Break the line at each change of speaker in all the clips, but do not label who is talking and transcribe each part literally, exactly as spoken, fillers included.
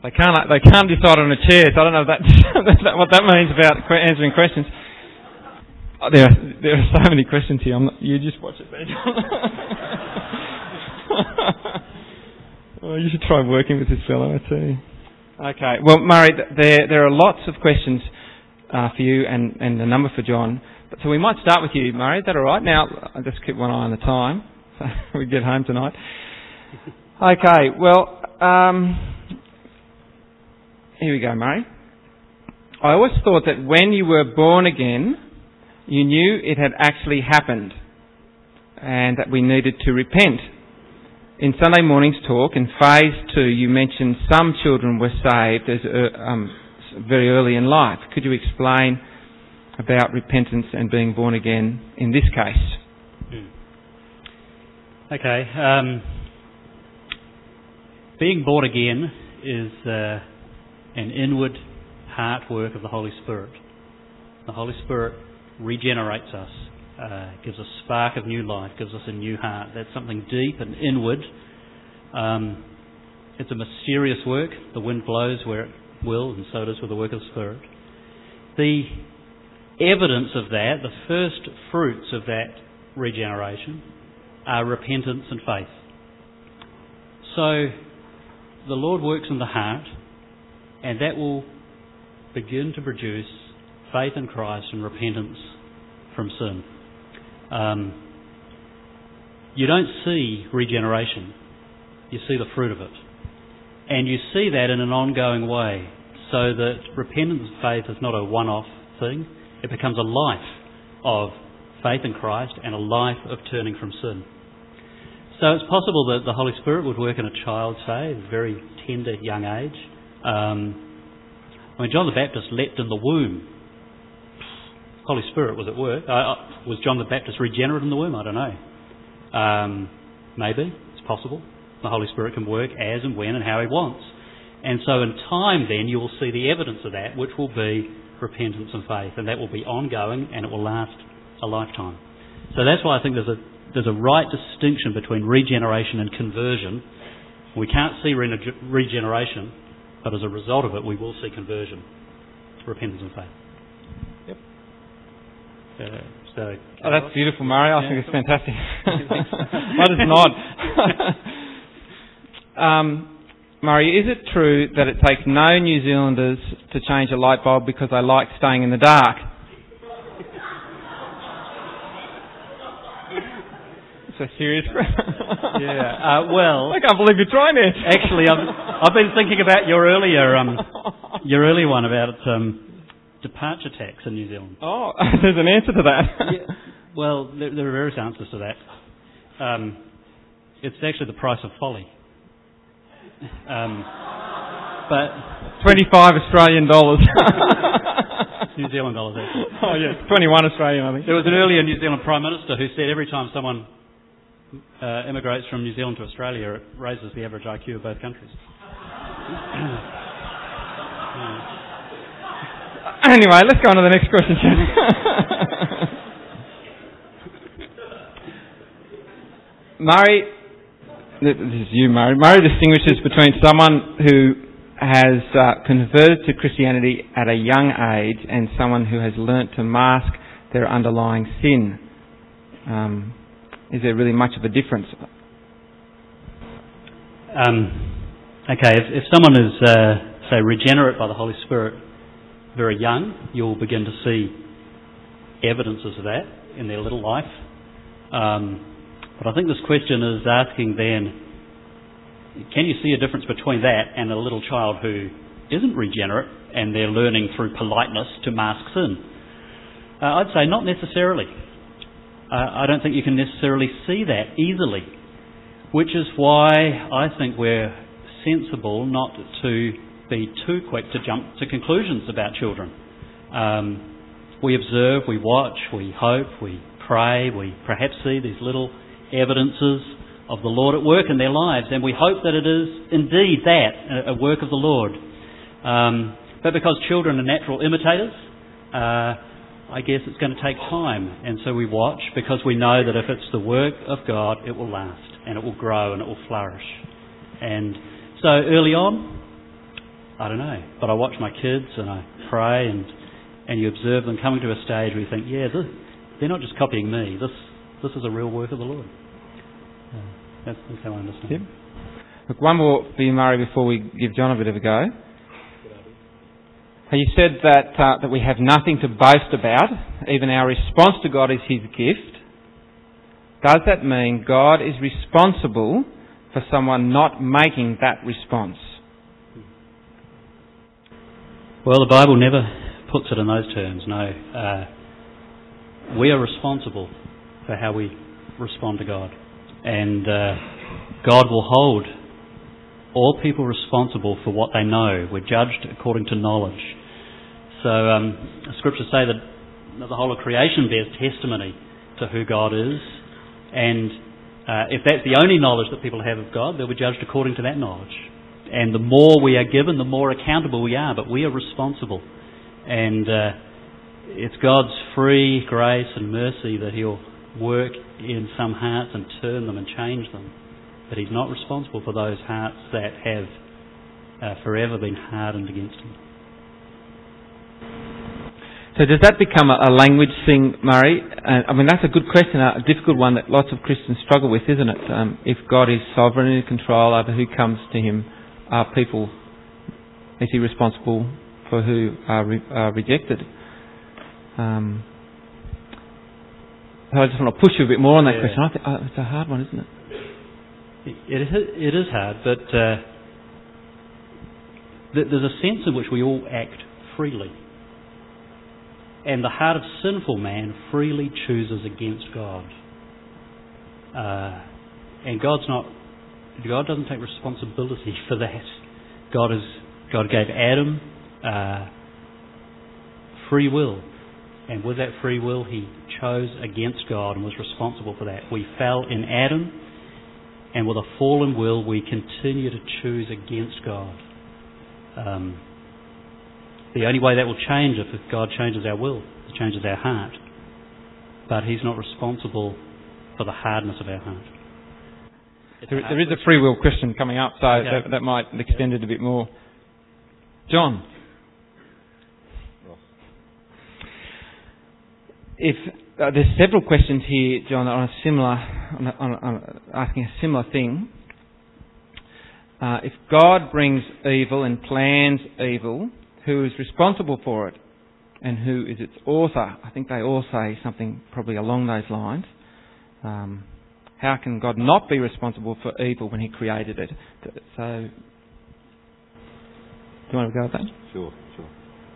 They can't they can't decide on a chair, so I don't know if that's, what that means about answering questions. Oh, there, are, there are so many questions here. I'm not, you just watch it there, John. Oh, you should try working with this fellow, I tell you. Okay, well, Murray, there there are lots of questions uh, for you and, and a number for John. So we might start with you, Murray. Is that all right? Now, I'll just keep one eye on the time so we get home tonight. Okay, well, um, here we go, Murray. I always thought that when you were born again, you knew it had actually happened and that we needed to repent. In Sunday morning's talk, in phase two, you mentioned some children were saved as uh, um, very early in life. Could you explain about repentance and being born again in this case?
Hmm. Okay. Um, being born again is uh, an inward heart work of the Holy Spirit. The Holy Spirit regenerates us, uh, gives a spark of new life, gives us a new heart. That's something deep and inward. Um, it's a mysterious work. The wind blows where it will, and so it is with the work of the Spirit. The evidence of that, the first fruits of that regeneration, are repentance and faith. So the Lord works in the heart, and that will begin to produce faith in Christ and repentance from sin. Um, you don't see regeneration, you see the fruit of it. And you see that in an ongoing way, so that repentance and faith is not a one-off thing. It becomes a life of faith in Christ and a life of turning from sin. So it's possible that the Holy Spirit would work in a child, say, at a very tender young age. Um, when John the Baptist leapt in the womb, Holy Spirit was at work. Uh, was John the Baptist regenerate in the womb? I don't know. Um, maybe. It's possible. The Holy Spirit can work as and when and how He wants. And so in time then you will see the evidence of that, which will be repentance and faith. And that will be ongoing and it will last a lifetime. So that's why I think there's a there's a right distinction between regeneration and conversion. We can't see re- regeneration, but as a result of it we will see conversion, repentance and faith. Yep. Uh, so,
oh, that's beautiful, Murray. I yeah, think it's fantastic. I just nod. um, Murray, is it true that it takes no New Zealanders to change a light bulb because they like staying in the dark? It's a serious question.
Yeah. Uh, well,
I can't believe you're trying it.
Actually, I've, I've been thinking about your earlier, um, your earlier one about um, departure tax in New Zealand.
Oh, there's an answer to that.
Yeah. Well, there, there are various answers to that. Um, it's actually the price of folly. Um, but
twenty-five Australian dollars.
New Zealand dollars, actually.
Oh, yes, twenty-one Australian, I think.
There was an earlier New Zealand Prime Minister who said every time someone uh, immigrates from New Zealand to Australia, it raises the average I Q of both countries.
Anyway, let's go on to the next question, shall we? Murray, this is you, Murray. Murray distinguishes between someone who has uh, converted to Christianity at a young age and someone who has learnt to mask their underlying sin. Um, is there really much of a difference?
Um, okay, if, if someone is, uh, say, regenerate by the Holy Spirit very young, you'll begin to see evidences of that in their little life. Um, but I think this question is asking then, can you see a difference between that and a little child who isn't regenerate and they're learning through politeness to mask sin? Uh, I'd say not necessarily. Uh, I don't think you can necessarily see that easily, which is why I think we're sensible not to be too quick to jump to conclusions about children. Um, we observe, we watch, we hope, we pray, we perhaps see these little evidences of the Lord at work in their lives, and we hope that it is indeed that, a work of the Lord. Um, but because children are natural imitators, uh, I guess it's going to take time, and so we watch because we know that if it's the work of God, it will last, and it will grow, and it will flourish. And so early on, I don't know. But I watch my kids and I pray, and and you observe them coming to a stage where you think, yeah, this, they're not just copying me. This this is a real work of the Lord. Uh, that's, that's how I understand.
Yep. Look, one more for you, Murray, before we give John a bit of a go. You said that uh, that we have nothing to boast about. Even our response to God is His gift. Does that mean God is responsible for someone not making that response?
Well, the Bible never puts it in those terms, no. Uh, we are responsible for how we respond to God. And uh, God will hold all people responsible for what they know. We're judged according to knowledge. So um, Scriptures say that the whole of creation bears testimony to who God is. And uh, if that's the only knowledge that people have of God, they'll be judged according to that knowledge. And the more we are given, the more accountable we are. But we are responsible. And uh, it's God's free grace and mercy that He'll work in some hearts and turn them and change them. But He's not responsible for those hearts that have uh, forever been hardened against Him.
So does that become a, a language thing, Murray? Uh, I mean, that's a good question, a difficult one that lots of Christians struggle with, isn't it? Um, if God is sovereign and in control over who comes to Him, are people, is He responsible for who are, re, are rejected? Um, so I just want to push you a bit more on that
yeah.
question. I think, oh, it's a hard one, isn't it?
It, it is hard, but uh, there's a sense in which we all act freely. And the heart of sinful man freely chooses against God. Uh, and God's not, God doesn't take responsibility for that. God is, God gave Adam uh, free will. And with that free will, he chose against God and was responsible for that. We fell in Adam, and with a fallen will, we continue to choose against God. Um, the only way that will change is if God changes our will, changes our heart. But He's not responsible for the hardness of our heart.
There, there is a free will question coming up, so
okay.
that, that might extend it a bit more. John? If uh, there's several questions here, John, on a similar, on, a, on, a, on a, asking a similar thing. Uh, if God brings evil and plans evil, who is responsible for it, and who is its author? I think they all say something probably along those lines. Um, how can God not be responsible for evil when He created it? So, do you want to go with that?
Sure, sure.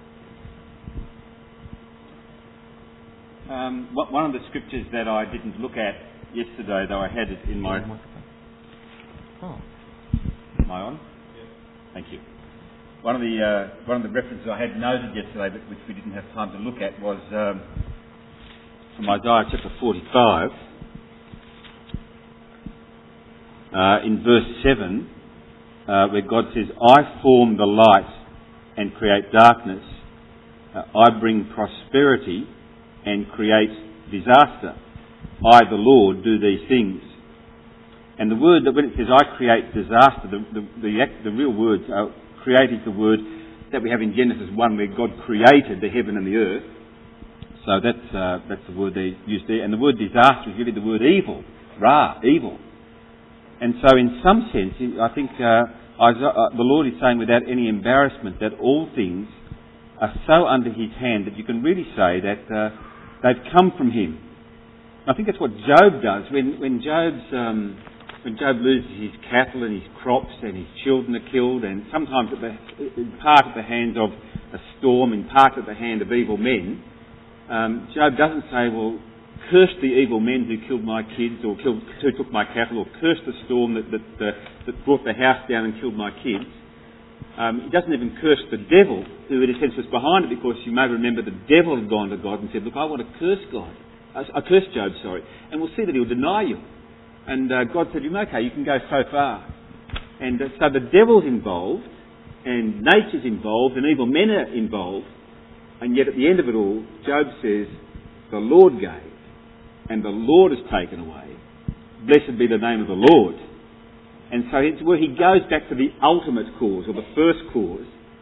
Um, one of the scriptures that I didn't look at yesterday, though I had it in my...
Oh.
Am I on? Yes. Thank you. One of the uh, one of the references I had noted yesterday, but which we didn't have time to look at, was um, from Isaiah chapter forty-five, uh, in verse seven, uh, where God says, "I form the light and create darkness. Uh, I bring prosperity and create disaster. I, the Lord, do these things." And the word that when it says "I create disaster," the the the, act, the real words are create is the word that we have in Genesis one, where God created the heaven and the earth. So that's uh, that's the word they use there. And the word disaster is really the word evil, ra, evil. And so in some sense, I think uh, Isaiah, the Lord is saying without any embarrassment that all things are so under His hand that you can really say that uh, they've come from Him. I think that's what Job does. When, when Job's... Um, When Job loses his cattle and his crops and his children are killed, and sometimes at the, in part at the hands of a storm, in part at the hand of evil men, um, Job doesn't say, well, curse the evil men who killed my kids or killed, who took my cattle, or curse the storm that, that, uh, that brought the house down and killed my kids. Um, he doesn't even curse the devil, who in a sense was behind it, because you may remember the devil had gone to God and said, look, I want to curse God. I, I curse Job, sorry. And we'll see that he'll deny you. And uh, God said to him, okay, you can go so far. And uh, so the devil's involved, and nature's involved, and evil men are involved. And yet at the end of it all, Job says, the Lord gave, and the Lord has taken away. Blessed be the name of the Lord. And so it's where he goes back to the ultimate cause, or the first cause,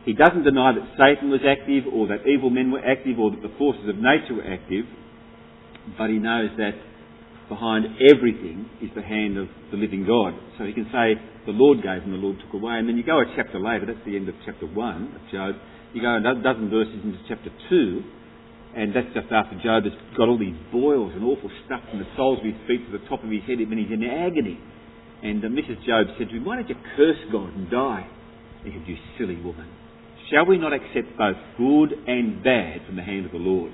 He doesn't deny that Satan was active, or that evil men were active, or that the forces of nature were active, but he knows that behind everything is the hand of the living God. So he can say, the Lord gave and the Lord took away. And then you go a chapter later, that's the end of chapter one of Job, you go a dozen verses into chapter two, and that's just after Job has got all these boils and awful stuff from the soles of his feet to the top of his head when he's in agony. And uh, Missus Job said to him, why don't you curse God and die? He said, you silly woman. Shall we not accept both good and bad from the hand of the Lord?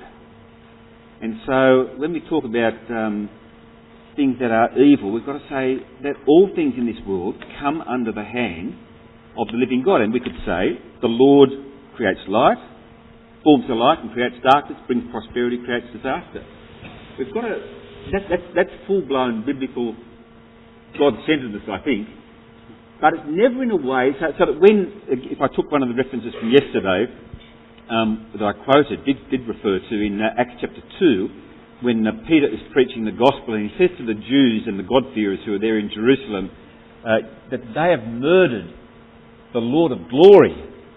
And so, when we talk about um, things that are evil, we've got to say that all things in this world come under the hand of the living God. And we could say, the Lord creates light, forms the light and creates darkness, brings prosperity, creates disaster. We've got to... That, that, that's full-blown biblical God-centeredness, I think. But it's never in a way, so, so that when, if I took one of the references from yesterday, um, that I quoted, did, did refer to in uh, Acts chapter two, when uh, Peter is preaching the gospel, and he says to the Jews and the God-fearers who are there in Jerusalem, uh, that they have murdered the Lord of glory.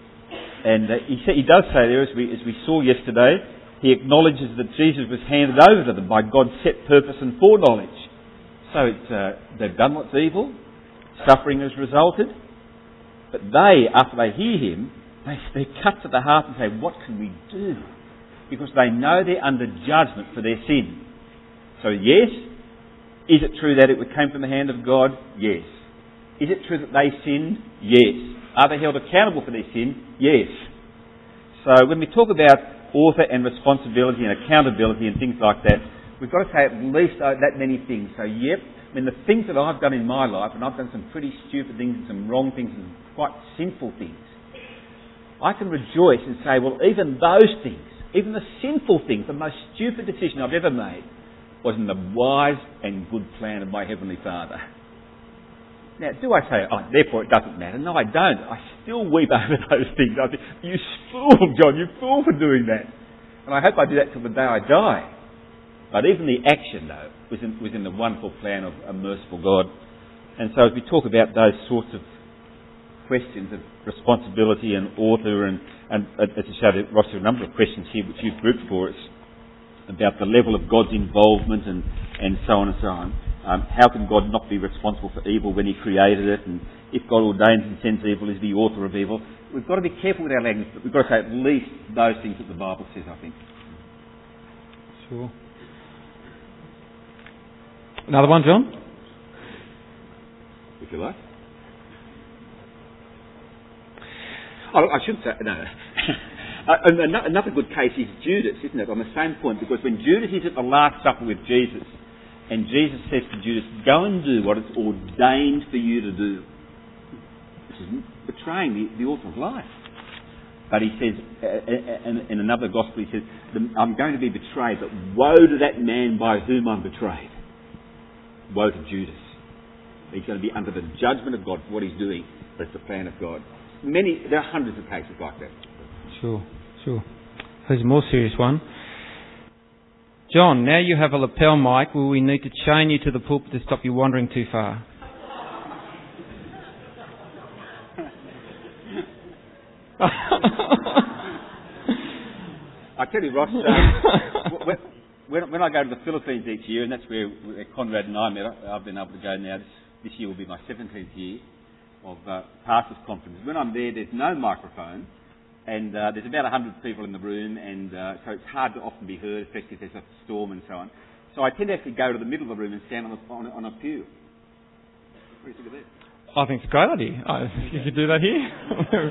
And uh, he, say, he does say there, as we, as we saw yesterday, he acknowledges that Jesus was handed over to them by God's set purpose and foreknowledge. So it's, uh, they've done what's evil, suffering has resulted, but they, after they hear him, they, they cut to the heart and say, what can we do? Because they know they're under judgment for their sin. So yes, is it true that it came from the hand of God? Yes. Is it true that they sinned? Yes. Are they held accountable for their sin? Yes. So when we talk about author and responsibility and accountability and things like that, we've got to say at least that many things. So yep, I mean, the things that I've done in my life, and I've done some pretty stupid things and some wrong things and quite sinful things, I can rejoice and say, well, even those things, even the sinful things, the most stupid decision I've ever made, was in the wise and good plan of my Heavenly Father. Now, do I say, oh, therefore it doesn't matter? No, I don't. I still weep over those things. I think, you fool, John, you fool for doing that. And I hope I do that till the day I die. But even the action, though, was in, was in the wonderful plan of a merciful God. And so as we talk about those sorts of questions of responsibility and author, and, and as I showed Ross, a number of questions here which you've grouped for us about the level of God's involvement and, and so on and so on. Um, how can God not be responsible for evil when he created it? And if God ordains and sends evil, is the author of evil? We've got to be careful with our language, but we've got to say at least those things that the Bible says, I think.
Sure. Another one, John?
If you like. Oh, I should say, no. uh, another good case is Judas, isn't it, on the same point, because when Judas is at the Last Supper with Jesus, and Jesus says to Judas, go and do what it's ordained for you to do. This is betraying the, the author of life. But he says, uh, in, in another gospel, he says, I'm going to be betrayed, but woe to that man by whom I'm betrayed. Woe to Judas. He's going to be under the judgment of God for what he's doing, but it's the plan of God. Many, there are hundreds of cases like that.
Sure, sure. Here's a more serious one. John, now you have a lapel mic. Will we need to chain you to the pulpit to stop you wandering too far?
I tell you, Ross, uh, when, when I go to the Philippines each year, and that's where Conrad and I met, I've been able to go now. This, this year will be my seventeenth year of uh, pastors' conferences. When I'm there, there's no microphone, and uh, there's about one hundred people in the room, and uh, so it's hard to often be heard, especially if there's a storm and so on. So I tend to actually go to the middle of the room and stand on a, on a, on a pew. What do you think of that?
I think it's a great idea. I, you could do that here.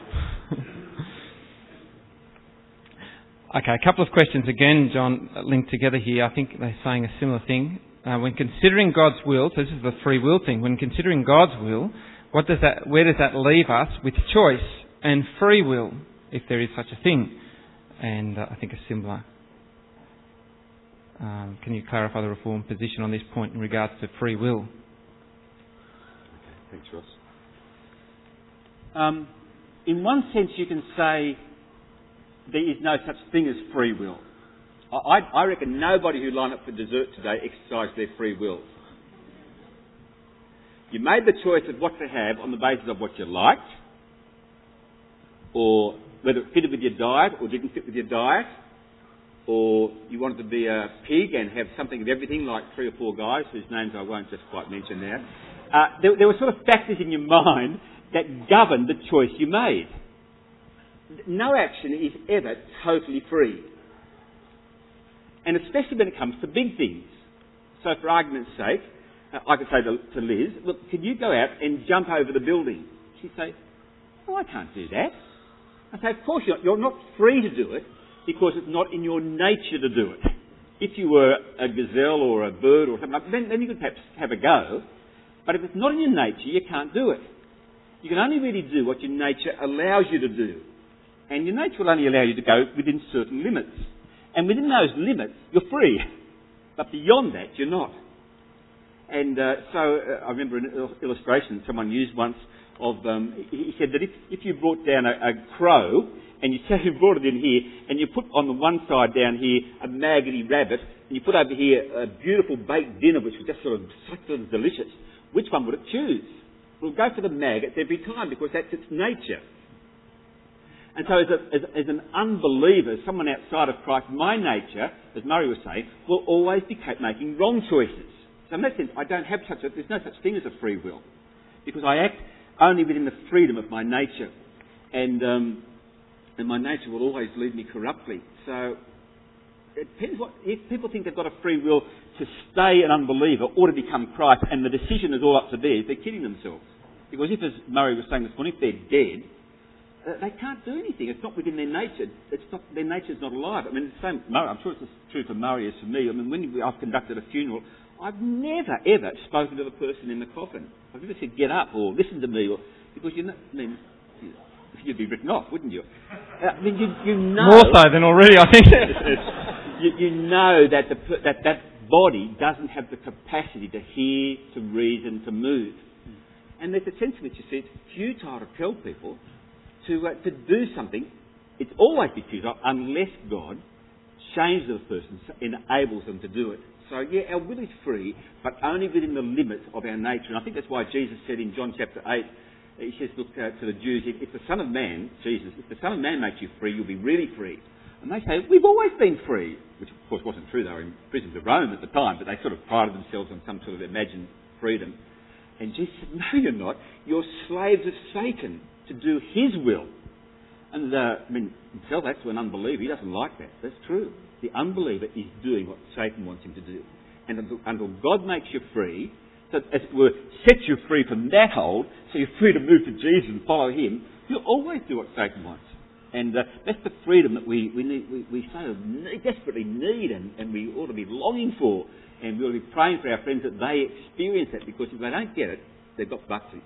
Okay, a couple of questions again, John, linked together here. I think they're saying a similar thing. Uh, when considering God's will, so this is the free will thing. When considering God's will, what does that? Where does that leave us with choice and free will, if there is such a thing? And uh, I think a similar. Um, can you clarify the Reformed position on this point in regards to free will?
Okay, thanks, Ross. Um, in one sense, you can say there is no such thing as free will. I, I reckon nobody who lined up for dessert today exercised their free will. You made the choice of what to have on the basis of what you liked, or whether it fitted with your diet or didn't fit with your diet, or you wanted to be a pig and have something of everything, like three or four guys whose names I won't just quite mention now. Uh, there, there were sort of factors in your mind that governed the choice you made. No action is ever totally free. And especially when it comes to big things. So for argument's sake, uh, I could say to, to Liz, look, can you go out and jump over the building? She'd say, oh, I can't do that. I say, of course you're not. You're not free to do it because it's not in your nature to do it. If you were a gazelle or a bird or something like that, then, then you could perhaps have a go. But if it's not in your nature, you can't do it. You can only really do what your nature allows you to do. And your nature will only allow you to go within certain limits. And within those limits, you're free. But beyond that, you're not. And uh, so uh, I remember an illustration someone used once of, um, he said that if, if you brought down a, a crow, and you say you brought it in here, and you put on the one side down here a maggoty rabbit, and you put over here a beautiful baked dinner which was just sort of, sort of delicious, which one would it choose? It will go for the maggots every time because that's its nature. And so as, a, as, as an unbeliever, someone outside of Christ, my nature, as Murray was saying, will always be making wrong choices. So in that sense, I don't have such a, there's no such thing as a free will. Because I act only within the freedom of my nature. And, um, and my nature will always lead me corruptly. So it depends what, if people think they've got a free will to stay an unbeliever or to become Christ, and the decision is all up to theirs, they're kidding themselves. Because if, as Murray was saying this morning, if they're dead, they can't do anything. It's not within their nature. It's not, their nature's not alive. I mean, the same, I'm sure it's as true for Murray as for me. I mean, when I've conducted a funeral, I've never, ever spoken to the person in the coffin. I've never said, get up, or listen to me, or, because you know, I mean, you'd be written off, wouldn't you? I mean, you, you know...
More so than already, I think.
you, you know that, the, that that body doesn't have the capacity to hear, to reason, to move. And there's a sense in which you see it's futile to tell people to uh, to do something. It's always be futile unless God changes the person, enables them to do it. So yeah, our will is free, but only within the limits of our nature. And I think that's why Jesus said in John chapter eight, he says, look, uh, to the Jews, if, if the Son of Man, Jesus, if the Son of Man makes you free, you'll be really free. And they say, we've always been free, which of course wasn't true. They were in prisons of Rome at the time, but they sort of prided themselves on some sort of imagined freedom. And Jesus said, no, you're not. You're slaves of Satan to do his will. And, uh, I mean, tell that to an unbeliever. He doesn't like that. That's true. The unbeliever is doing what Satan wants him to do. And until, until God makes you free, so as it were, sets you free from that hold, so you're free to move to Jesus and follow him, you'll always do what Satan wants. And uh, that's the freedom that we, we, need, we, we so need, desperately need, and, and we ought to be longing for. And we ought to be praying for our friends that they experience that, because if they don't get it, they've got bucksies.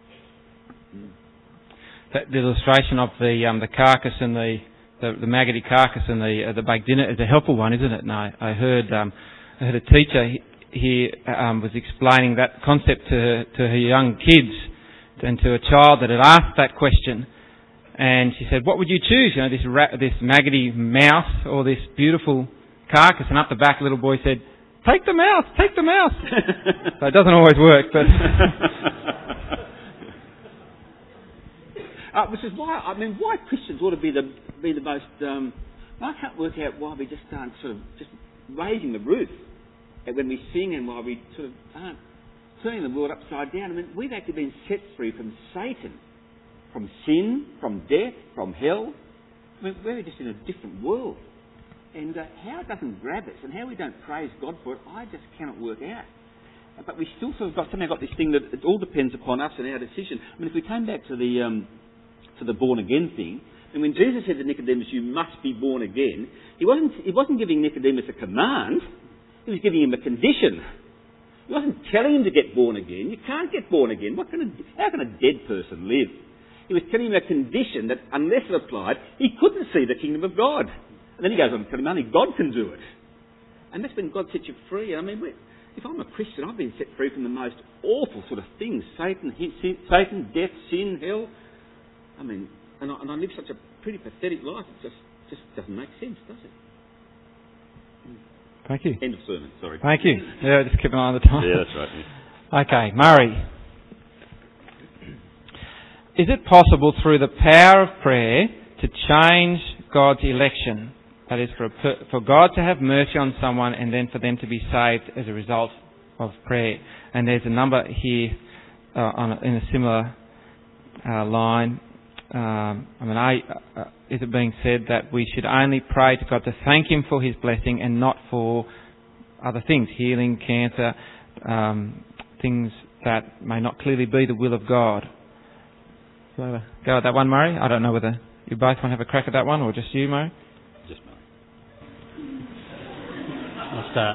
Mm.
That the illustration of the um, the carcass and the, the, the maggoty carcass and the uh, the baked dinner is a helpful one, isn't it? And I, I heard um, I heard a teacher here um, was explaining that concept to her, to her young kids and to a child that had asked that question, and she said, "What would you choose? You know, this ra- this maggoty mouse or this beautiful carcass?" And up the back, a little boy said, "Take the mouse, take the mouse." So it doesn't always work, but.
Uh, which is why, I mean, why Christians ought to be the be the most. Um, I can't work out why we just aren't sort of just raising the roof when we sing, and why we sort of aren't turning the world upside down. I mean, we've actually been set free from Satan, from sin, from death, from hell. I mean, we're just in a different world, and uh, how it doesn't grab us, and how we don't praise God for it, I just cannot work out. But we still sort of got somehow got this thing that it all depends upon us and our decision. I mean, if we came back to the um, to the born again thing, and when Jesus said to Nicodemus, "You must be born again," he wasn't he wasn't giving Nicodemus a command; he was giving him a condition. He wasn't telling him to get born again. You can't get born again. What can a, how can a dead person live? He was telling him a condition that, unless it applied, he couldn't see the kingdom of God. And then he goes on to tell him only God can do it. And that's when God sets you free. I mean, if I'm a Christian, I've been set free from the most awful sort of things: Satan, sin, Satan, death, sin, hell. I mean, and I, and I live such a pretty pathetic life. It just just doesn't make sense, does it?
Thank you.
End of sermon. Sorry.
Thank you. Yeah, just keep an eye on the time.
Yeah, that's right. Yeah.
Okay, Murray. is it possible through the power of prayer to change God's election? That is, for, a per, for God to have mercy on someone and then for them to be saved as a result of prayer. And there's a number here uh, on a, in a similar uh, line. Um, I mean, I, uh, is it being said that we should only pray to God to thank Him for His blessing and not for other things, healing, cancer, um, things that may not clearly be the will of God? Do you want to go at that one, Murray? I don't know whether you both want to have a crack at that one or just you, Murray?
Just Murray.
I'll start.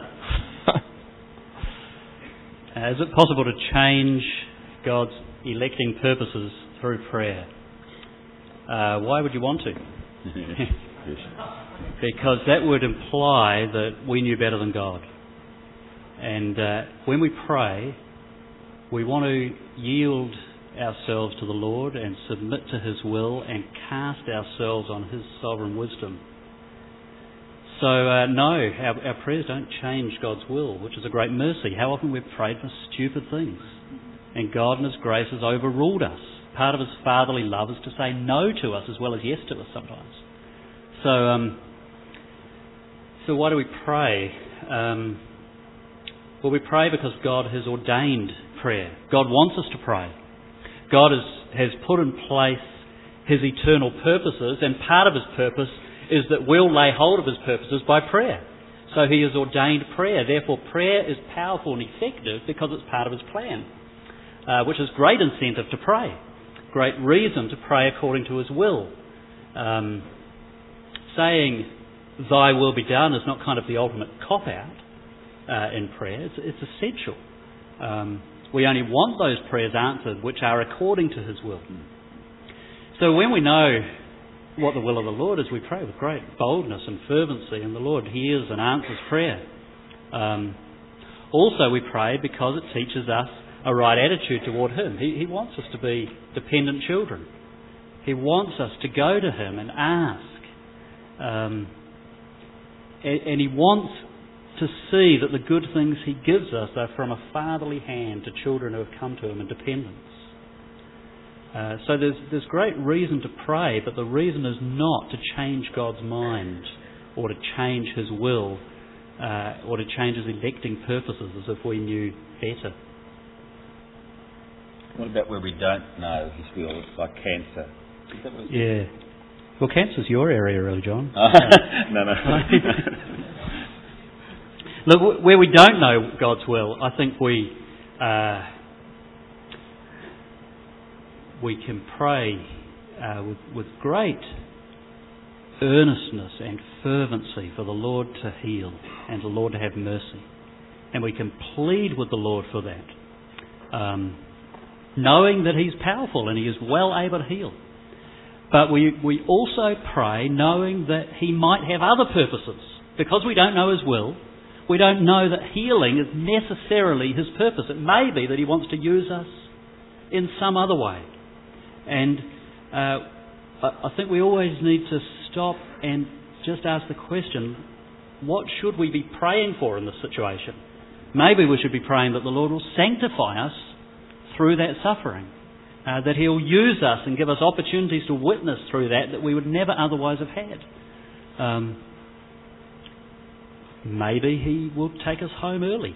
uh, is it possible to change God's electing purposes through prayer? Uh, why would you want to? Because that would imply that we knew better than God. And uh, when we pray, we want to yield ourselves to the Lord and submit to His will and cast ourselves on His sovereign wisdom. So, uh, no, our, our prayers don't change God's will, which is a great mercy. How often we've prayed for stupid things, and God in His grace has overruled us. Part of His fatherly love is to say no to us as well as yes to us sometimes. So, um, so why do we pray? Um, well, we pray because God has ordained prayer. God wants us to pray. God has, has put in place His eternal purposes, and part of His purpose is that we'll lay hold of His purposes by prayer. So He has ordained prayer. Therefore, prayer is powerful and effective because it's part of His plan, uh, which is great incentive to pray. Great reason to pray according to His will. Um, saying, Thy will be done is not kind of the ultimate cop-out uh, in prayer. It's, it's essential. Um, we only want those prayers answered which are according to His will. So when we know what the will of the Lord is, we pray with great boldness and fervency, and the Lord hears and answers prayer. Um, also we pray because it teaches us a right attitude toward Him. He, he wants us to be dependent children. He wants us to go to Him and ask. Um, and, and He wants to see that the good things He gives us are from a fatherly hand to children who have come to Him in dependence. Uh, so there's, there's great reason to pray, but the reason is not to change God's mind or to change His will uh, or to change His electing purposes as if we knew better.
What about where we don't know His will, like cancer?
Yeah. Well, cancer's your area, really, John.
no, no.
Look, where we don't know God's will, I think we uh, we can pray uh, with, with great earnestness and fervency for the Lord to heal and the Lord to have mercy. And we can plead with the Lord for that, um, knowing that He's powerful and He is well able to heal. But we, we also pray knowing that He might have other purposes. Because we don't know His will, we don't know that healing is necessarily His purpose. It may be that He wants to use us in some other way. And uh, I think we always need to stop and just ask the question, what should we be praying for in this situation? Maybe we should be praying that the Lord will sanctify us through that suffering. Uh, that He'll use us and give us opportunities to witness through that that we would never otherwise have had. Um, maybe He will take us home early.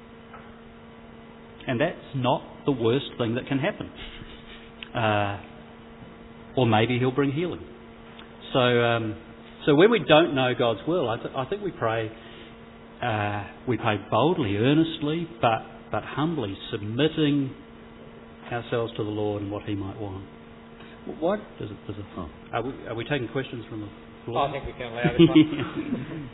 And that's not the worst thing that can happen. Uh, or maybe He'll bring healing. So um, so when we don't know God's will, I, th- I think we pray, uh, we pray boldly, earnestly, but, but humbly, submitting ourselves to the Lord and what He might want.
What?
Does it, does it, oh. are, we, are we taking questions from the floor?
I think we can allow this one.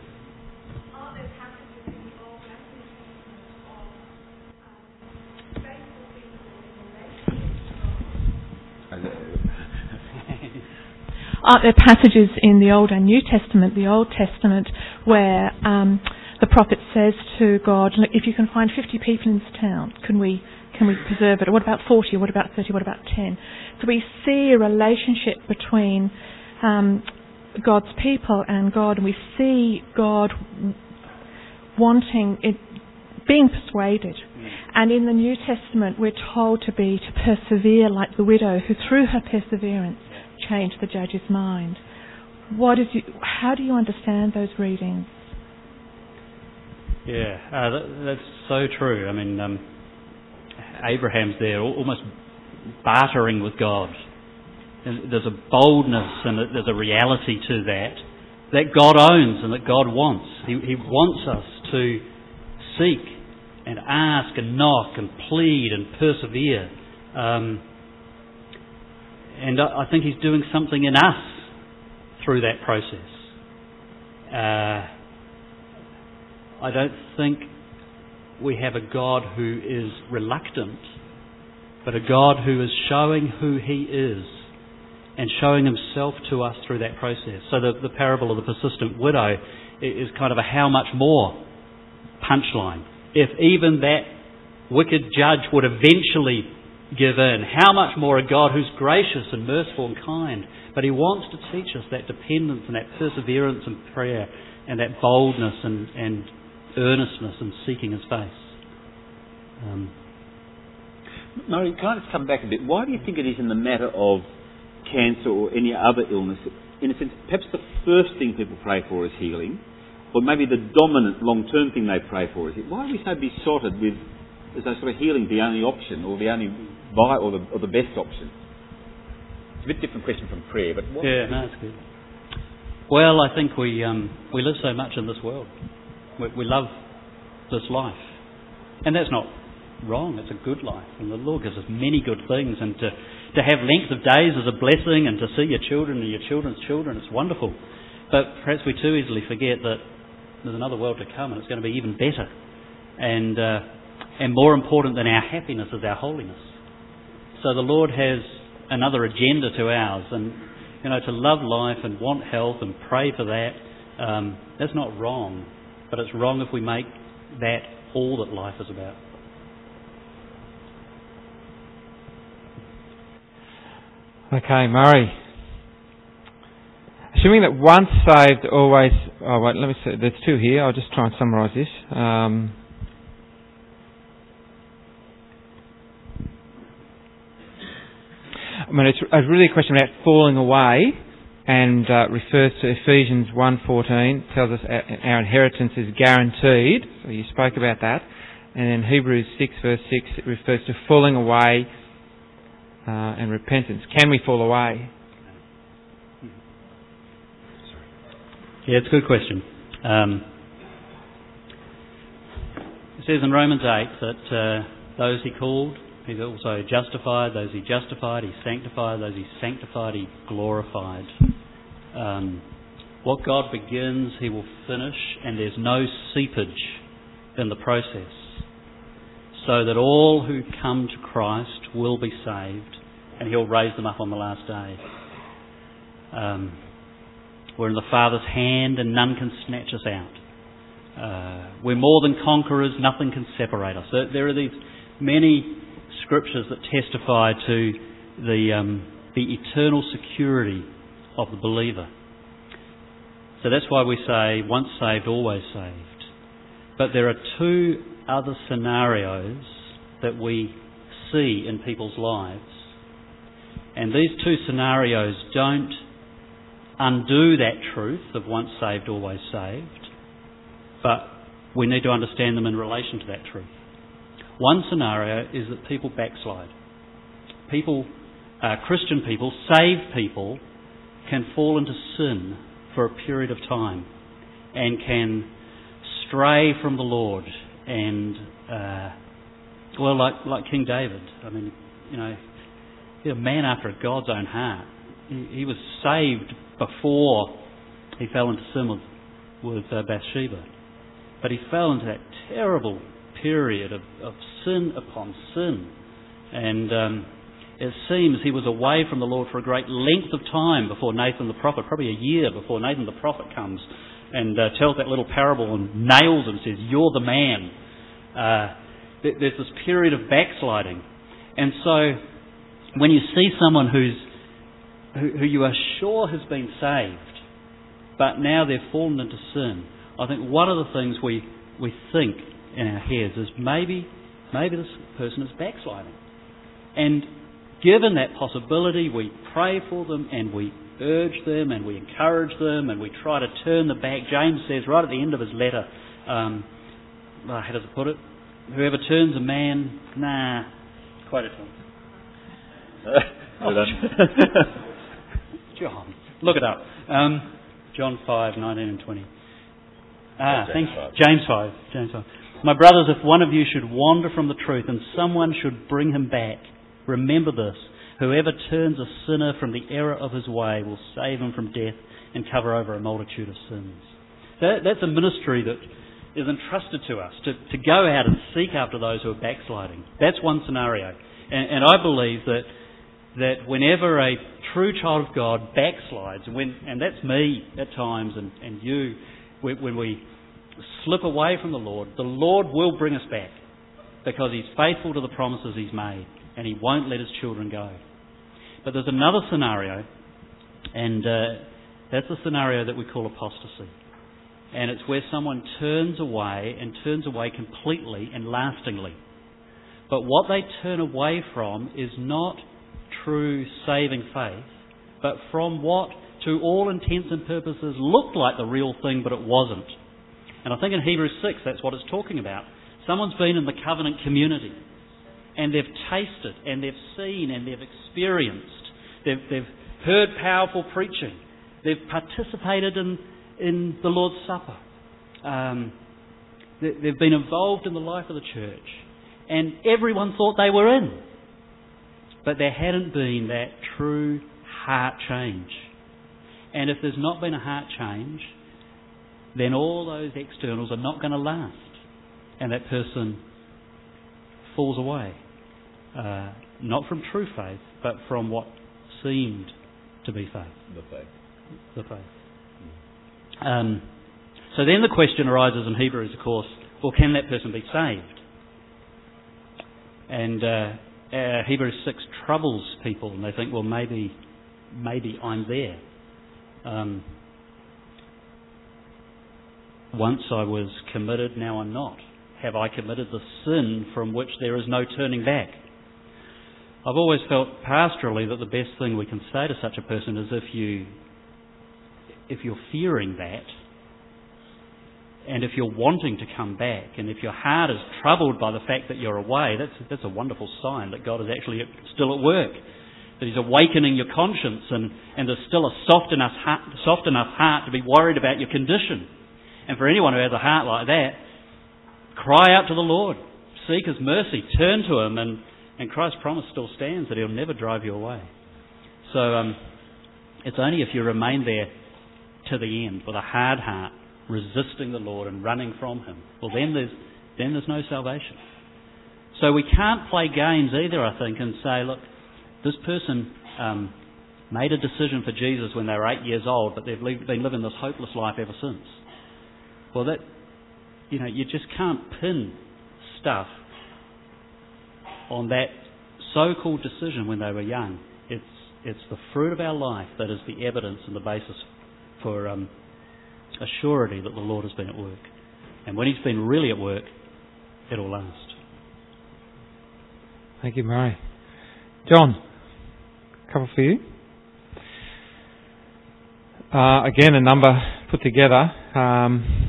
Aren't there passages in the Old and New Testament, the Old Testament, where um, the prophet says to God, if you can find fifty people in this town, can we can we preserve it? Or what about forty? Or what about thirty? What about ten? So we see a relationship between um, God's people and God, and we see God wanting, it, being persuaded. And in the New Testament, we're told to be, to persevere like the widow who through her perseverance changed the judge's mind. What is you, how do you understand those readings?
Yeah, uh, that, that's so true. I mean, um, Abraham's there almost bartering with God. And there's a boldness and there's a reality to that that God owns and that God wants. He, he wants us to seek and ask and knock and plead and persevere. Um, and I, I think He's doing something in us through that process. Uh, I don't think we have a God who is reluctant, but a God who is showing who He is and showing Himself to us through that process. So the, the parable of the persistent widow is kind of a how much more punchline. If even that wicked judge would eventually give in, how much more a God who's gracious and merciful and kind. But He wants to teach us that dependence and that perseverance in prayer and that boldness and, and earnestness in seeking His face. Um,
Murray, can I just come back a bit? Why do you think it is in the matter of cancer or any other illness, in a sense, perhaps the first thing people pray for is healing, or maybe the dominant long-term thing they pray for is it? Why are we so besotted with, as though sort of healing the only option, or the only vi- or the, or the best option? It's a bit different question from prayer, but what?
Yeah, no, that's good. Well, I think we um, we live so much in this world. We, we love this life, and that's not wrong. It's a good life, and the Lord gives us many good things, and to to have length of days is a blessing, and to see your children and your children's children, it's wonderful. But perhaps we too easily forget that there's another world to come, and it's going to be even better, and uh, and more important than our happiness is our holiness. So the Lord has another agenda to ours, and you know, to love life and want health and pray for that, um, that's not wrong, but it's wrong if we make that all that life is about.
Okay, Murray. Assuming that once saved, always... Oh, wait, let me see. There's two here. I'll just try and summarise this. Um, I mean, it's a really a question about falling away, and uh, refers to Ephesians one fourteen. Tells us our, our inheritance is guaranteed. So you spoke about that. And then Hebrews six verse six, it refers to falling away uh, and repentance. Can we fall away?
Yeah, it's a good question. Um, it says in Romans eight that uh, those He called, He also justified. Those He justified, He sanctified. Those He sanctified, He glorified. Um, what God begins, He will finish, and there's no seepage in the process. So that all who come to Christ will be saved, and He'll raise them up on the last day. Um, we're in the Father's hand, and none can snatch us out. Uh, we're more than conquerors, nothing can separate us. There, there are these many scriptures that testify to the um, the eternal security of the believer. So that's why we say, once saved, always saved. But there are two other scenarios that we see in people's lives. And these two scenarios don't undo that truth of once saved, always saved, but we need to understand them in relation to that truth. One scenario is that people backslide. People, uh, Christian people, saved people, can fall into sin for a period of time and can stray from the Lord. And, uh, well, like like King David, I mean, you know, he's a man after God's own heart. He, he was saved before he fell into sin with, with uh, Bathsheba. But he fell into that terrible period of, of sin upon sin. And um, it seems he was away from the Lord for a great length of time before Nathan the prophet, probably a year before Nathan the prophet comes and uh, tells that little parable and nails him and says, "You're the man." Uh, there's this period of backsliding. And so when you see someone who's who, who you are sure has been saved, but now they've fallen into sin, I think one of the things we, we think in our heads is maybe maybe this person is backsliding. And given that possibility, we pray for them and we urge them and we encourage them and we try to turn them back. James says right at the end of his letter, um, well, how does it put it? Whoever turns a man, nah, quite a time.
Well
John, look it up. Um, John five, nineteen and twenty. Ah,
James
thanks.
five.
James five. James five. My brothers, if one of you should wander from the truth and someone should bring him back, remember this. Whoever turns a sinner from the error of his way will save him from death and cover over a multitude of sins. That, that's a ministry that is entrusted to us, to, to go out and seek after those who are backsliding. That's one scenario. And, and I believe that that whenever a true child of God backslides, and, when, and that's me at times and, and you, when, when we slip away from the Lord, the Lord will bring us back because He's faithful to the promises He's made and He won't let His children go. But there's another scenario, and uh, that's the scenario that we call apostasy. And it's where someone turns away and turns away completely and lastingly. But what they turn away from is not true saving faith, but from what, to all intents and purposes, looked like the real thing, but it wasn't. And I think in Hebrews six, that's what it's talking about. Someone's been in the covenant community, and they've tasted, and they've seen, and they've experienced. They've, they've heard powerful preaching. They've participated in, in the Lord's Supper. Um, they, they've been involved in the life of the church. And everyone thought they were in. But there hadn't been that true heart change. And if there's not been a heart change, then all those externals are not going to last. And that person falls away. Uh, not from true faith, but from what seemed to be faith.
The faith.
The faith. Um, so then the question arises in Hebrews, of course, well, can that person be saved? And uh, uh, Hebrews six troubles people, and they think, well, maybe, maybe I'm there. Um, once I was committed, now I'm not. Have I committed the sin from which there is no turning back? I've always felt pastorally that the best thing we can say to such a person is if you, if you're fearing that, and if you're wanting to come back, and if your heart is troubled by the fact that you're away, that's that's a wonderful sign that God is actually still at work, that He's awakening your conscience, and, and there's still a soft enough heart, soft enough heart to be worried about your condition. And for anyone who has a heart like that, cry out to the Lord, seek His mercy, turn to Him, and, and Christ's promise still stands that He'll never drive you away. So um, it's only if you remain there to the end with a hard heart, resisting the Lord and running from Him, well then there's then there's no salvation. So we can't play games either, I think, and say, look, this person um, made a decision for Jesus when they were eight years old, but they've li- been living this hopeless life ever since. Well, that, you know, you just can't pin stuff on that so-called decision when they were young. It's it's the fruit of our life that is the evidence and the basis for um, a surety that the Lord has been at work. And when He's been really at work, it'll last.
Thank you, Murray. John, a couple for you. Uh, again, a number put together. Um,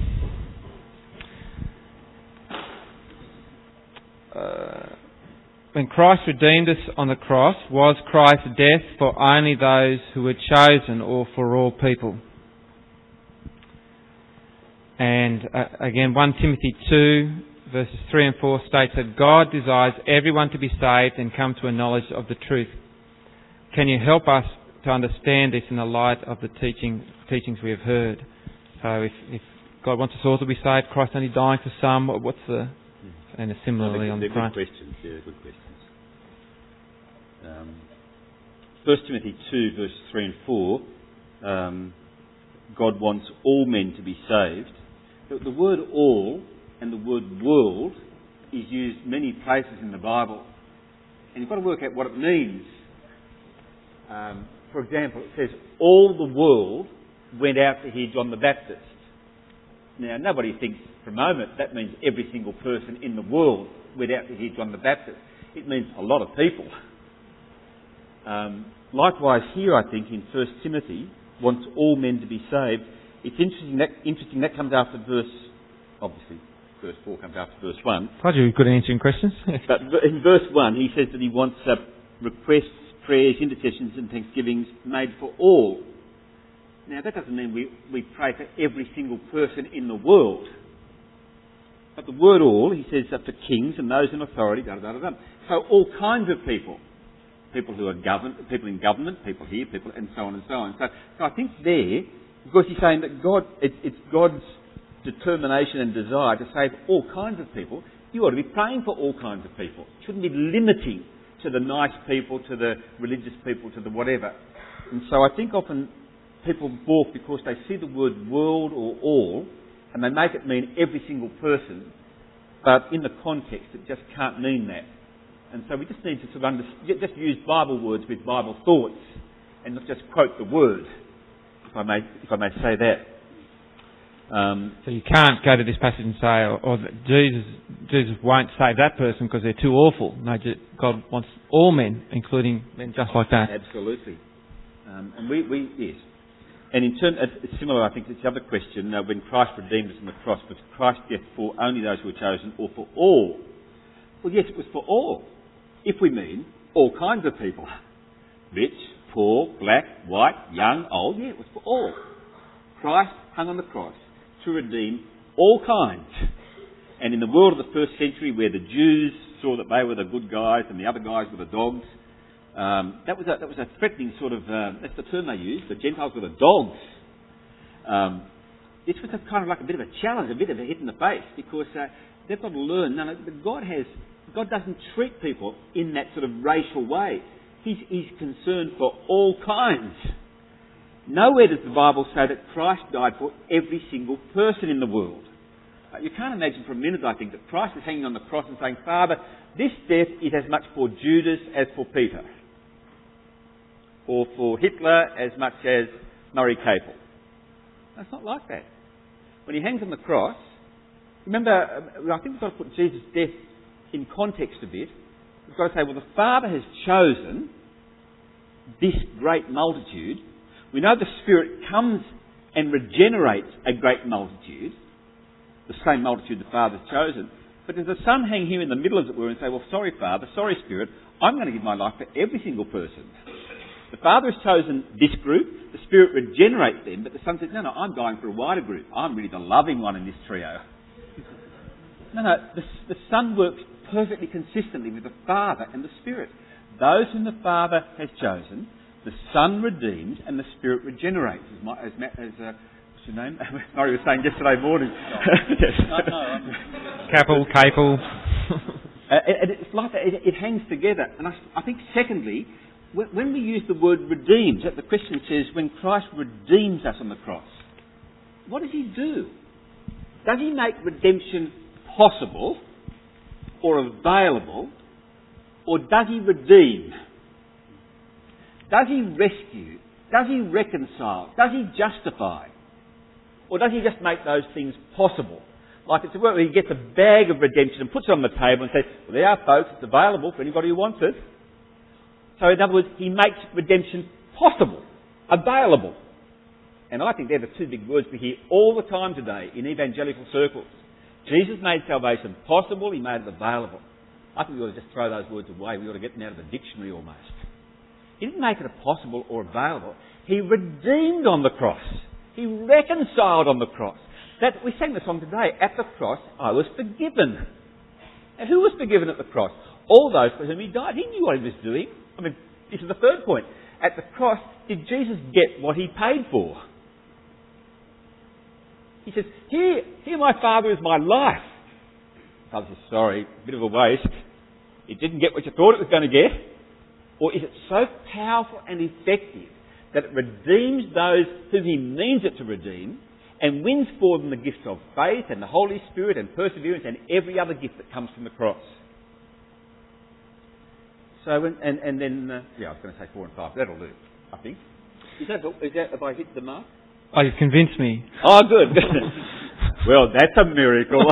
uh, when Christ redeemed us on the cross, was Christ's death for only those who were chosen or for all people? And uh, again, First Timothy two, verses three and four states that God desires everyone to be saved and come to a knowledge of the truth. Can you help us to understand this in the light of the teaching, teachings we have heard? So if, if God wants us all to be saved, Christ only dying for some, what's the... And similarly
no,
on the
they're
front.
good questions. Yeah, good questions. Um, First Timothy two, verses three and four, um, God wants all men to be saved. The, the word all and the word world is used many places in the Bible. And you've got to work out what it means. Um, for example, it says, all the world went out to hear John the Baptist. Now, nobody thinks for a moment that means every single person in the world without to hear John the Baptist. It means a lot of people. Um, likewise here, I think, in First Timothy, wants all men to be saved. It's interesting that, interesting that comes after verse, obviously, verse four comes after verse one.
I told you we could answer questions.
But in verse one, he says that he wants uh, requests, prayers, intercessions and thanksgivings made for all. Now, that doesn't mean we, we pray for every single person in the world. But the word all, he says, uh, for kings and those in authority, da da da da. So all kinds of people. People who are governed, people in government, people here, people, and so on and so on. So, so I think there, because he's saying that God, it, it's God's determination and desire to save all kinds of people, you ought to be praying for all kinds of people. It shouldn't be limiting to the nice people, to the religious people, to the whatever. And so I think often people balk because they see the word world or all, and they make it mean every single person, but in the context it just can't mean that. And so we just need to sort of under, just use Bible words with Bible thoughts and not just quote the word, if I may, if I may say that. Um,
so you can't go to this passage and say, or, or that Jesus, Jesus won't save that person because they're too awful. No, God wants all men, including men just like that.
Absolutely. Um, and we, we, yes. And in turn, it's similar, I think, to the other question, uh, when Christ redeemed us on the cross, was Christ death for only those who were chosen or for all? Well, yes, it was for all. If we mean all kinds of people. Rich, poor, black, white, young, old. Yeah, it was for all. Christ hung on the cross to redeem all kinds. And in the world of the first century, where the Jews saw that they were the good guys and the other guys were the dogs, um, that was a, that was a threatening sort of, uh, that's the term they used, the Gentiles were the dogs. Um, this was a kind of like a bit of a challenge, a bit of a hit in the face, because uh, they've got to learn, no, no, God has... God doesn't treat people in that sort of racial way. He's, he's concerned for all kinds. Nowhere does the Bible say that Christ died for every single person in the world. Uh, you can't imagine for a minute, I think, that Christ is hanging on the cross and saying, Father, this death is as much for Judas as for Peter. Or for Hitler as much as Murray Capel. No, it's not like that. When he hangs on the cross, remember, I think we've got to put Jesus' death in context a bit. We've got to say, well, the Father has chosen this great multitude. We know the Spirit comes and regenerates a great multitude, the same multitude the Father's chosen. But does the Son hang here in the middle, as it were, and say, well, sorry, Father, sorry, Spirit, I'm going to give my life for every single person. The Father has chosen this group, the Spirit regenerates them, but the Son says, no, no, I'm going for a wider group. I'm really the loving one in this trio. No, no, the, the Son works perfectly consistently with the Father and the Spirit. Those whom the Father has chosen, the Son redeems and the Spirit regenerates. As, my, as, as uh, what's your name? Murray was saying yesterday morning. Yes. No, no,
Capel, Capel.
uh, it, it's like that. It, it hangs together. And I, I think, secondly, when, when we use the word redeems, the question says, when Christ redeems us on the cross, what does He do? Does He make redemption possible or available, or does He redeem? Does He rescue? Does He reconcile? Does He justify? Or does He just make those things possible? Like it's where He gets a bag of redemption and puts it on the table and says, well, there are folks, it's available for anybody who wants it. So in other words, He makes redemption possible, available. And I think they're the two big words we hear all the time today in evangelical circles. Jesus made salvation possible, He made it available. I think we ought to just throw those words away. We ought to get them out of the dictionary almost. He didn't make it possible or available. He redeemed on the cross. He reconciled on the cross. That, we sang the song today, at the cross I was forgiven. And who was forgiven at the cross? All those for whom He died. He knew what He was doing. I mean, this is the third point. At the cross, did Jesus get what He paid for? He says, here, here my Father is my life. Father says, sorry, a bit of a waste. It didn't get what you thought it was going to get. Or is it so powerful and effective that it redeems those whom He means it to redeem and wins for them the gifts of faith and the Holy Spirit and perseverance and every other gift that comes from the cross? So, and, and, and then, uh, yeah, I was going to say four and five. That'll do, I think. Is that, is that, have I hit the mark?
Oh, you've convinced me.
Oh, good. Well, that's a miracle.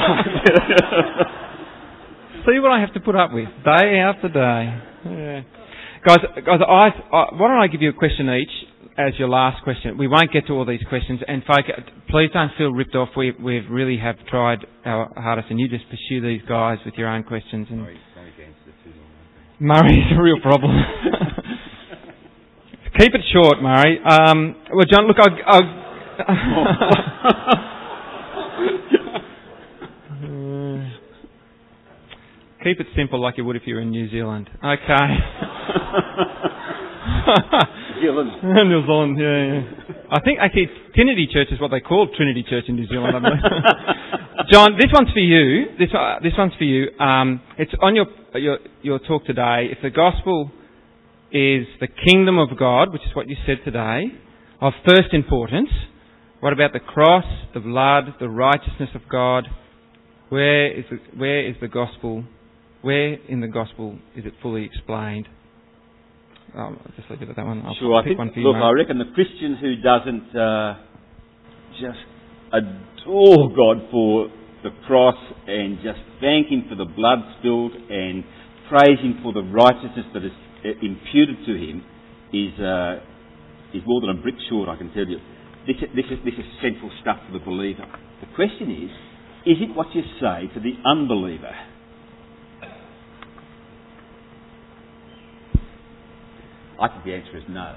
See what I have to put up with day after day. Yeah. Guys, guys, I, I, why don't I give you a question each as your last question? We won't get to all these questions, and folk, please don't feel ripped off. We we really have tried our hardest, and you just pursue these guys with your own questions. And Murray's a real problem. Keep it short, Murray. Um, well, John, look, I'll... I'll keep it simple like you would if you were in New Zealand. Okay.
New Zealand.
New Zealand, yeah, yeah. I think actually Trinity Church is what they call Trinity Church in New Zealand, I believe. John, this one's for you. This uh, this one's for you. Um, it's on your, your your talk today. If the gospel is the kingdom of God, which is what you said today, of first importance, what about the cross, the blood, the righteousness of God? Where is the, where is the gospel? Where in the gospel is it fully explained? Um, I'll just leave it at that one. I'll
sure,
pick
I think,
one for you,
look,
mate.
I reckon the Christian who doesn't uh, just adore God for the cross and just thank Him for the blood spilled and praise Him for the righteousness that is imputed to Him is uh, is more than a brick short, I can tell you. This, this, is, this is central stuff for the believer. The question is, is it what you say to the unbeliever? I think the answer is no.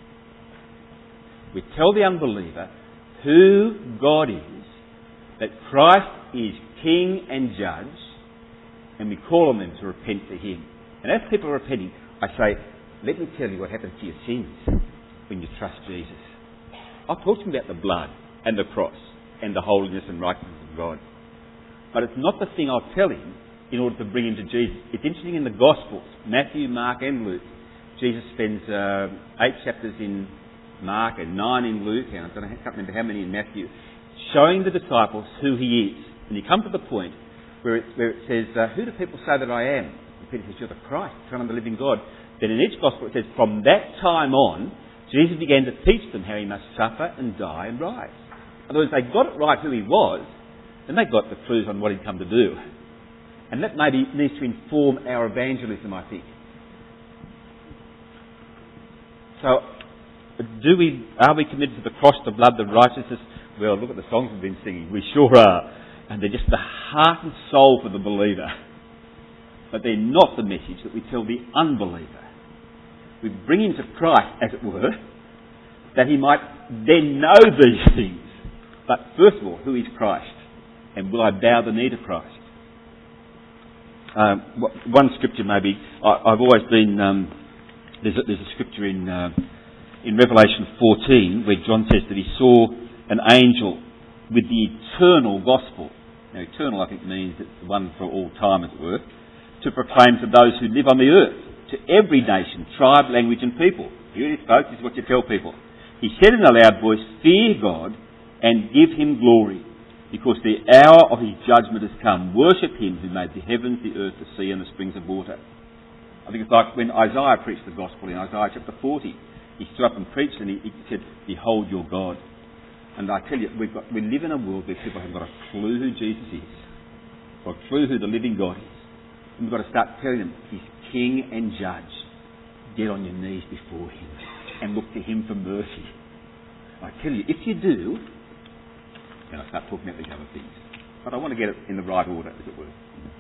We tell the unbeliever who God is, that Christ is King and Judge, and we call on them to repent to Him. And as people are repenting, I say, let me tell you what happens to your sins when you trust Jesus. I'll talk to them about the blood and the cross and the holiness and righteousness of God. But it's not the thing I'll tell him in order to bring him to Jesus. It's interesting in the Gospels, Matthew, Mark and Luke. Jesus spends uh, eight chapters in Mark and nine in Luke, and I don't know, I can't remember how many in Matthew, showing the disciples who He is. And you come to the point where it, where it says, uh, who do people say that I am? And Peter says, you're the Christ, Son of the living God. Then in each Gospel it says, from that time on, Jesus began to teach them how He must suffer and die and rise. In other words, they got it right who He was, and they got the clues on what He'd come to do. And that maybe needs to inform our evangelism, I think. So, do we, are we committed to the cross, the blood, the righteousness? Well, look at the songs we've been singing. We sure are. And they're just the heart and soul for the believer. But they're not the message that we tell the unbeliever. We bring him to Christ, as it were, that he might then know these things. But first of all, who is Christ? And will I bow the knee to Christ? Um, one scripture maybe, I, I've always been, um, there's, a, there's a scripture in uh, in Revelation fourteen where John says that he saw an angel with the eternal gospel. Now eternal I think means it's the one for all time, as it were, to proclaim to those who live on the earth, to every nation, tribe, language and people. Here it is, folks, this is what you tell people. He said in a loud voice, fear God and give Him glory, because the hour of His judgment has come. Worship Him who made the heavens, the earth, the sea and the springs of water. I think it's like when Isaiah preached the gospel in Isaiah chapter forty. He stood up and preached and he, he said, behold your God. And I tell you, we've got, we live in a world where people haven't got a clue who Jesus is, or a clue who the living God is. And we've got to start telling them, He's King and Judge. Get on your knees before Him and look to Him for mercy. I tell you, if you do, then I start talking about these other things. But I want to get it in the right order, as it were.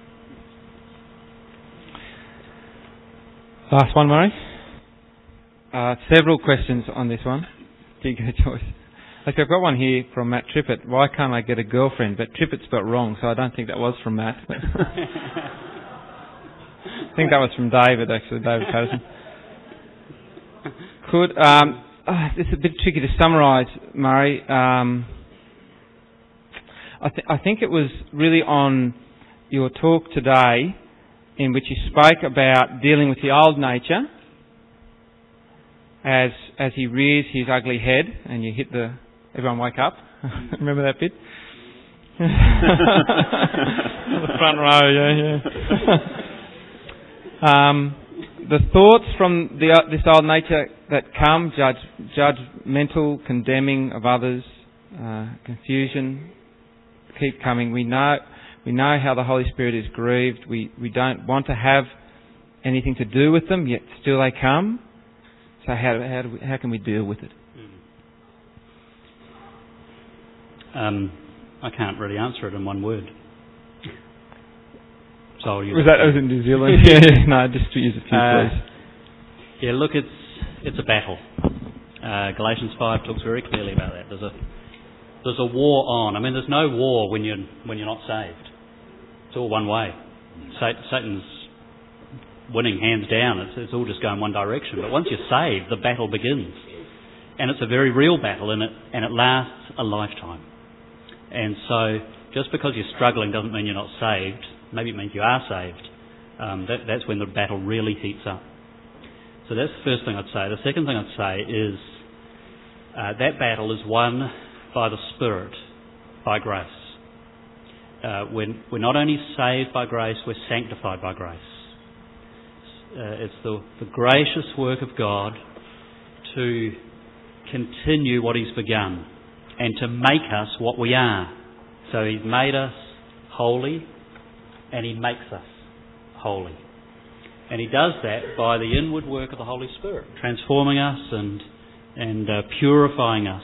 Last one, Murray. Uh, several questions on this one. Do you get a choice? Actually, I've got one here from Matt Trippett. Why can't I get a girlfriend? But Trippett's spelt wrong, so I don't think that was from Matt. I think that was from David, actually, David Patterson. Could, um, oh, it's a bit tricky to summarise, Murray. Um, I, th- I think it was really on your talk today in which you spoke about dealing with the old nature as as he rears his ugly head, and you hit the... Everyone wake up. Remember that bit? The front row, yeah, yeah. um, the thoughts from the, this old nature that come, judge, judgmental, condemning of others, uh, confusion, keep coming. We know we know how the Holy Spirit is grieved. We, we don't want to have anything to do with them, yet still they come. So how, how, do we, how can we deal with it?
Um, I can't really answer it in one word. So I'll use
was that was in New Zealand? yeah, yeah, no, just to use a few,
uh,
please.
Yeah, look, it's it's a battle. Uh, Galatians five talks very clearly about that. There's a there's a war on. I mean, there's no war when you're when you're not saved. It's all one way. Satan's winning hands down. It's, it's all just going one direction. But once you're saved, the battle begins, and it's a very real battle, and it and it lasts a lifetime. And so, just because you're struggling doesn't mean you're not saved. Maybe it means you are saved. Um, that, that's when the battle really heats up. So that's the first thing I'd say. The second thing I'd say is uh, that battle is won by the Spirit, by grace. Uh, we're, we're not only saved by grace, we're sanctified by grace. Uh, it's the, the gracious work of God to continue what He's begun and to make us what we are. So He's made us holy, and He makes us holy. And He does that by the inward work of the Holy Spirit, transforming us and and uh, purifying us.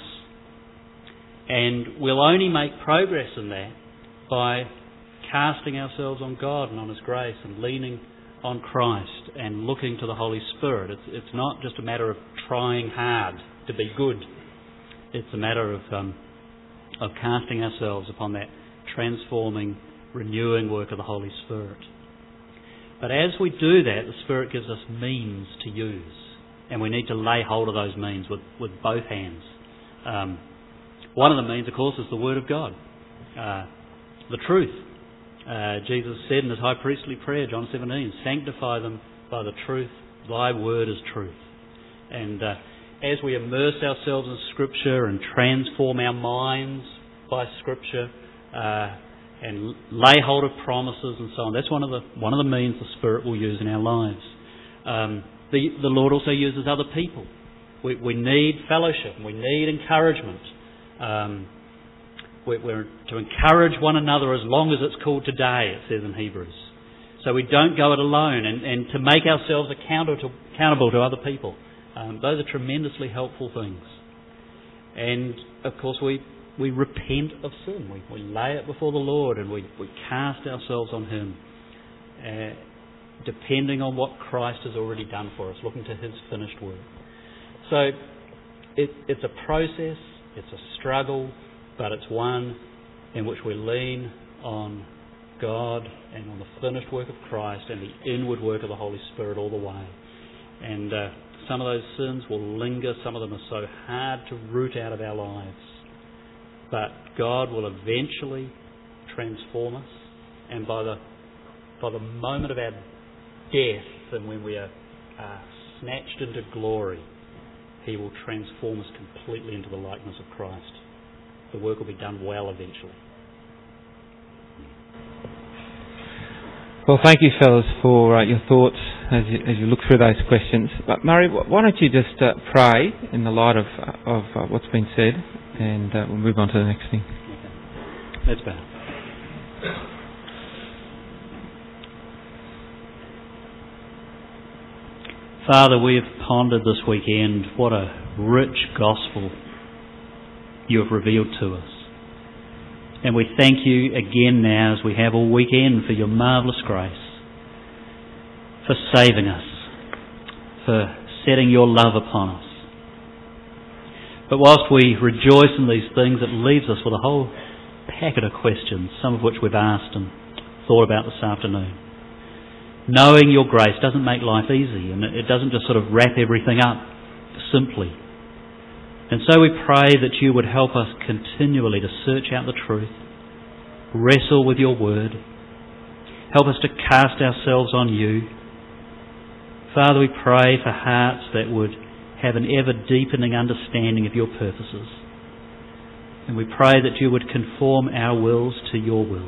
And we'll only make progress in that by casting ourselves on God and on His grace and leaning on Christ and looking to the Holy Spirit. It's it's not just a matter of trying hard to be good. It's a matter of um, of casting ourselves upon that transforming, renewing work of the Holy Spirit. But as we do that, the Spirit gives us means to use, and we need to lay hold of those means with, with both hands. Um, one of the means, of course, is the Word of God, uh, the truth. Uh, Jesus said in His high priestly prayer, John seventeen, sanctify them by the truth, Thy Word is truth. And uh, as we immerse ourselves in Scripture and transform our minds by Scripture, uh, and lay hold of promises and so on. That's one of the one of the means the Spirit will use in our lives. Um, the, the Lord also uses other people. We, we need fellowship. We need encouragement. Um, we, we're to encourage one another as long as it's called today, it says in Hebrews. So we don't go it alone, and, and to make ourselves accountable to, accountable to other people. Um, those are tremendously helpful things. And, of course, we We repent of sin. We, we lay it before the Lord and we, we cast ourselves on Him, uh, depending on what Christ has already done for us, looking to His finished work. So it, it's a process, it's a struggle, but it's one in which we lean on God and on the finished work of Christ and the inward work of the Holy Spirit all the way. And uh, some of those sins will linger, some of them are so hard to root out of our lives. But God will eventually transform us, and by the by the moment of our death, and when we are uh, snatched into glory, He will transform us completely into the likeness of Christ. The work will be done well eventually.
Well, thank you, fellas, for uh, your thoughts as you, as you look through those questions. But Murray, why don't you just uh, pray in the light of of uh, what's been said, and uh, we'll move on to the next thing.
Okay. Let's bow. Father, we have pondered this weekend what a rich gospel You have revealed to us. And we thank You again now, as we have all weekend, for Your marvellous grace, for saving us, for setting Your love upon us. But whilst we rejoice in these things, it leaves us with a whole packet of questions, some of which we've asked and thought about this afternoon. Knowing Your grace doesn't make life easy, and it doesn't just sort of wrap everything up simply. And so we pray that You would help us continually to search out the truth, wrestle with Your word, help us to cast ourselves on You. Father, we pray for hearts that would have an ever-deepening understanding of Your purposes. And we pray that You would conform our wills to Your will.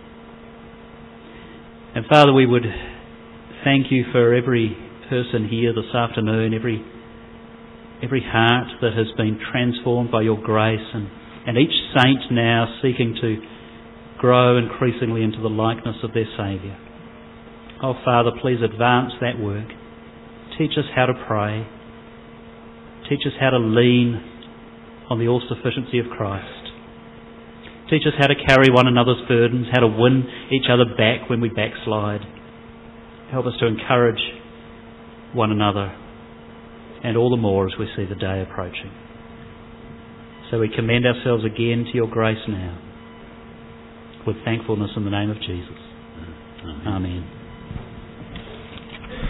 And Father, we would thank You for every person here this afternoon, every every heart that has been transformed by Your grace, and, and each saint now seeking to grow increasingly into the likeness of their Saviour. Oh, Father, please advance that work. Teach us how to pray. Teach us how to lean on the all-sufficiency of Christ. Teach us how to carry one another's burdens, how to win each other back when we backslide. Help us to encourage one another, and all the more as we see the day approaching. So we commend ourselves again to your grace now, with thankfulness in the name of Jesus. Amen. Amen.